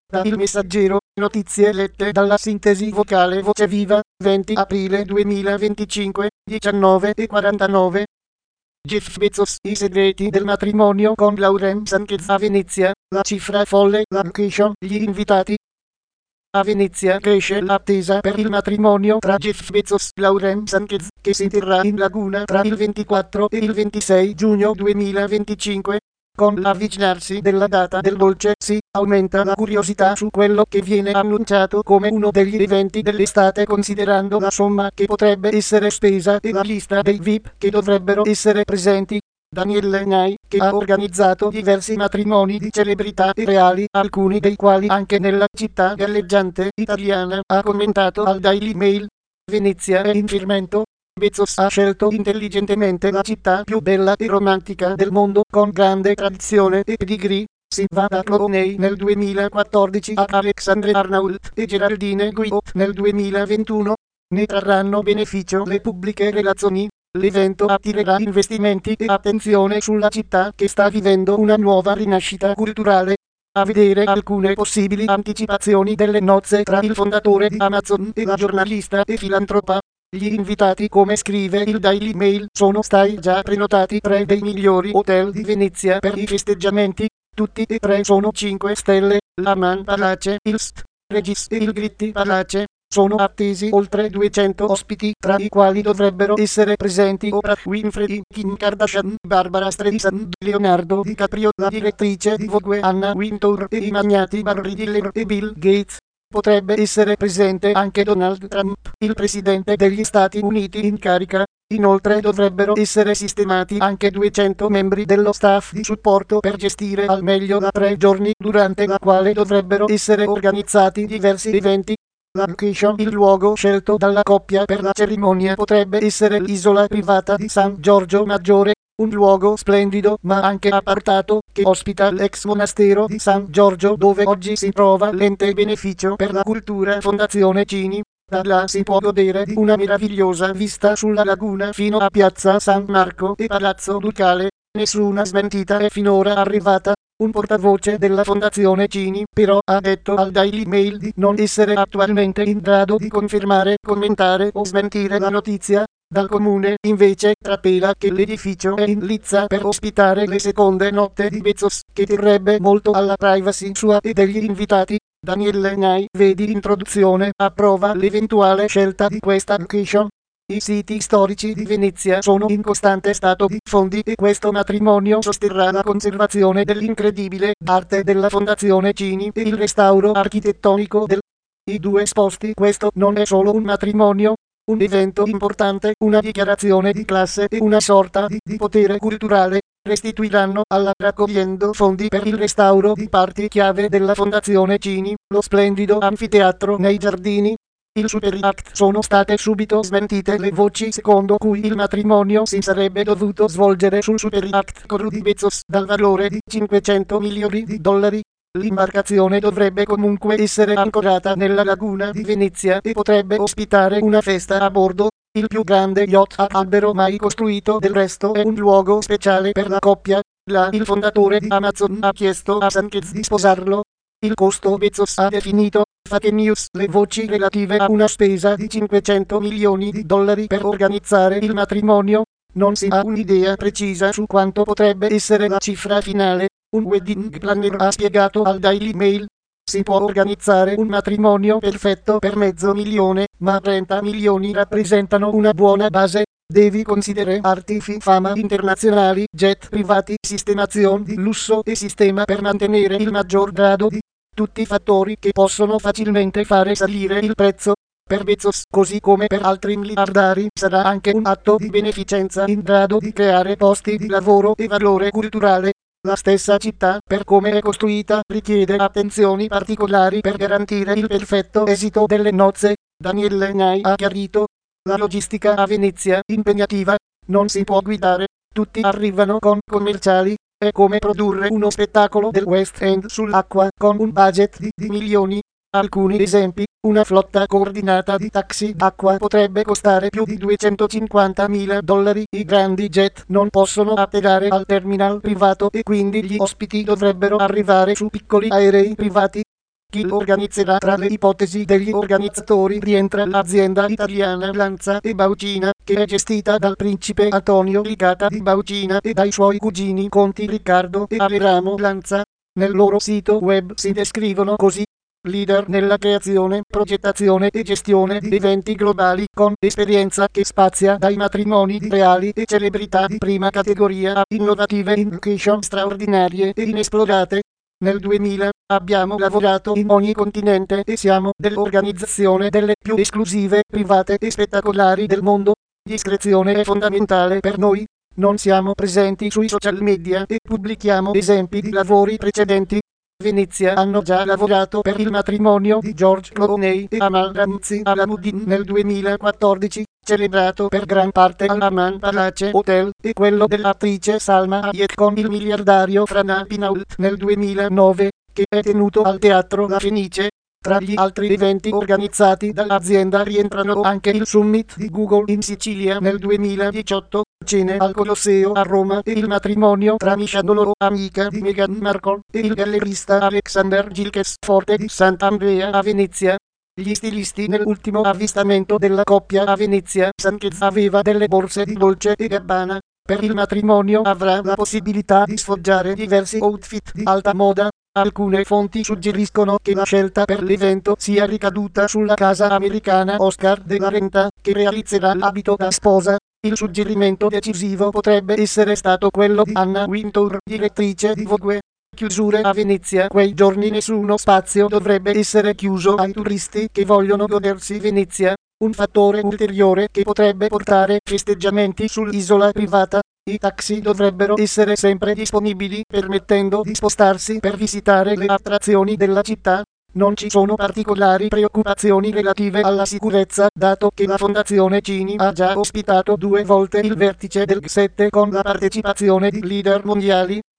Da Il Messaggero, notizie lette dalla sintesi vocale Voce Viva, 20 aprile 2025, 19:49. Jeff Bezos, i segreti del matrimonio con Lauren Sanchez a Venezia, la cifra folle, la location, gli invitati. A Venezia cresce l'attesa per il matrimonio tra Jeff Bezos e Lauren Sanchez, che si terrà in laguna tra il 24 e il 26 giugno 2025. Con l'avvicinarsi della data del dolce si aumenta la curiosità su quello che viene annunciato come uno degli eventi dell'estate, considerando la somma che potrebbe essere spesa e la lista dei VIP che dovrebbero essere presenti. Danielle Nye, che ha organizzato diversi matrimoni di celebrità e reali, alcuni dei quali anche nella città galleggiante italiana, ha commentato al Daily Mail: Venezia è in fermento. Bezos ha scelto intelligentemente la città più bella e romantica del mondo, con grande tradizione e pedigree. Si va da Clooney nel 2014 a Alexandre Arnault e Geraldine Guillot nel 2021. Ne trarranno beneficio le pubbliche relazioni. L'evento attirerà investimenti e attenzione sulla città che sta vivendo una nuova rinascita culturale. A vedere alcune possibili anticipazioni delle nozze tra il fondatore di Amazon e la giornalista e filantropa. Gli invitati, come scrive il Daily Mail, sono stati già prenotati 3 dei migliori hotel di Venezia per i festeggiamenti. Tutti e 3 sono 5 stelle, l'Aman Palace, il St. Regis e il Gritti Palace. Sono attesi oltre 200 ospiti, tra i quali dovrebbero essere presenti Oprah Winfrey, Kim Kardashian, Barbara Streisand, Leonardo DiCaprio, la direttrice di Vogue Anna Wintour e i magnati Barry Diller e Bill Gates. Potrebbe essere presente anche Donald Trump, il presidente degli Stati Uniti in carica. Inoltre dovrebbero essere sistemati anche 200 membri dello staff di supporto per gestire al meglio la 3 giorni, durante la quale dovrebbero essere organizzati diversi eventi. La location, il luogo scelto dalla coppia per la cerimonia, potrebbe essere l'isola privata di San Giorgio Maggiore, un luogo splendido ma anche apartato, che ospita l'ex monastero di San Giorgio, dove oggi si trova l'ente beneficio per la cultura Fondazione Cini. Da là si può godere di una meravigliosa vista sulla laguna fino a Piazza San Marco e Palazzo Ducale. Nessuna smentita è finora arrivata. Un portavoce della Fondazione Cini, però, ha detto al Daily Mail di non essere attualmente in grado di confermare, commentare o smentire la notizia. Dal comune, invece, trapela che l'edificio è in lizza per ospitare le seconde notte di Bezos, che terrebbe molto alla privacy sua e degli invitati. Danielle Nye, vedi introduzione, approva l'eventuale scelta di questa location. I siti storici di Venezia sono in costante stato di fondi e questo matrimonio sosterrà la conservazione dell'incredibile arte della Fondazione Cini e il restauro architettonico I due sposi. Questo non è solo un matrimonio, un evento importante, una dichiarazione di classe e una sorta di potere culturale. Restituiranno alla raccogliendo fondi per il restauro di parti chiave della Fondazione Cini, lo splendido anfiteatro nei giardini. Il Super Act. Sono state subito smentite le voci secondo cui il matrimonio si sarebbe dovuto svolgere sul Super Act con Rudy Bezos, dal valore di $500 milioni. L'imbarcazione dovrebbe comunque essere ancorata nella laguna di Venezia e potrebbe ospitare una festa a bordo. Il più grande yacht a albero mai costruito, del resto, è un luogo speciale per la coppia. Là il fondatore di Amazon ha chiesto a Sanchez di sposarlo. Il costo Bezos ha definito. Fake news, le voci relative a una spesa di $500 milioni per organizzare il matrimonio. Non si ha un'idea precisa su quanto potrebbe essere la cifra finale. Un wedding planner ha spiegato al Daily Mail: si può organizzare un matrimonio perfetto per $500.000, ma 30 milioni rappresentano una buona base. Devi considerare artisti, fama internazionali, jet privati, sistemazione di lusso e sistema per mantenere il maggior grado di tutti fattori che possono facilmente fare salire il prezzo. Per Bezos, così come per altri miliardari, sarà anche un atto di beneficenza in grado di creare posti di lavoro e valore culturale. La stessa città, per come è costruita, richiede attenzioni particolari per garantire il perfetto esito delle nozze. Danielle Nye ha chiarito: la logistica a Venezia impegnativa, non si può guidare, tutti arrivano con commerciali. È come produrre uno spettacolo del West End sull'acqua con un budget di milioni. Alcuni esempi: una flotta coordinata di taxi d'acqua potrebbe costare più di $250.000. I grandi jet non possono atterrare al terminal privato e quindi gli ospiti dovrebbero arrivare su piccoli aerei privati. Chi lo organizzerà? Tra le ipotesi degli organizzatori rientra l'azienda italiana Lanza e Baucina, che è gestita dal principe Antonio Licata di Baucina e dai suoi cugini conti Riccardo e Averamo Lanza. Nel loro sito web si descrivono così: leader nella creazione, progettazione e gestione di eventi globali, con esperienza che spazia dai matrimoni di reali e celebrità di prima categoria a innovative invocation straordinarie e inesplorate. Nel 2000 abbiamo lavorato in ogni continente e siamo dell'organizzazione delle più esclusive, private e spettacolari del mondo. Discrezione è fondamentale per noi. Non siamo presenti sui social media e pubblichiamo esempi di lavori precedenti. Venezia hanno già lavorato per il matrimonio di George Clooney e Amal Ramzi Alamuddin nel 2014, celebrato per gran parte all'Aman Palace Hotel, e quello dell'attrice Salma Hayek con il miliardario Frank Pinault nel 2009, che è tenuto al Teatro La Fenice. Tra gli altri eventi organizzati dall'azienda rientrano anche il Summit di Google in Sicilia nel 2018, cene al Colosseo a Roma e il matrimonio tra Misha Doloro, amica di Meghan Markle, e il gallerista Alexander Gilkes Forte di Sant'Andrea a Venezia. Gli stilisti nell'ultimo avvistamento della coppia a Venezia, Sanchez aveva delle borse di Dolce & Gabbana. Per il matrimonio avrà la possibilità di sfoggiare diversi outfit di alta moda. Alcune fonti suggeriscono che la scelta per l'evento sia ricaduta sulla casa americana Oscar de la Renta, che realizzerà l'abito da sposa. Il suggerimento decisivo potrebbe essere stato quello di Anna Wintour, direttrice di Vogue. Chiusure a Venezia quei giorni. Nessuno spazio dovrebbe essere chiuso ai turisti che vogliono godersi Venezia. Un fattore ulteriore che potrebbe portare festeggiamenti sull'isola privata. I taxi dovrebbero essere sempre disponibili, permettendo di spostarsi per visitare le attrazioni della città. Non ci sono particolari preoccupazioni relative alla sicurezza, dato che la Fondazione Cini ha già ospitato 2 volte il vertice del G7 con la partecipazione di leader mondiali.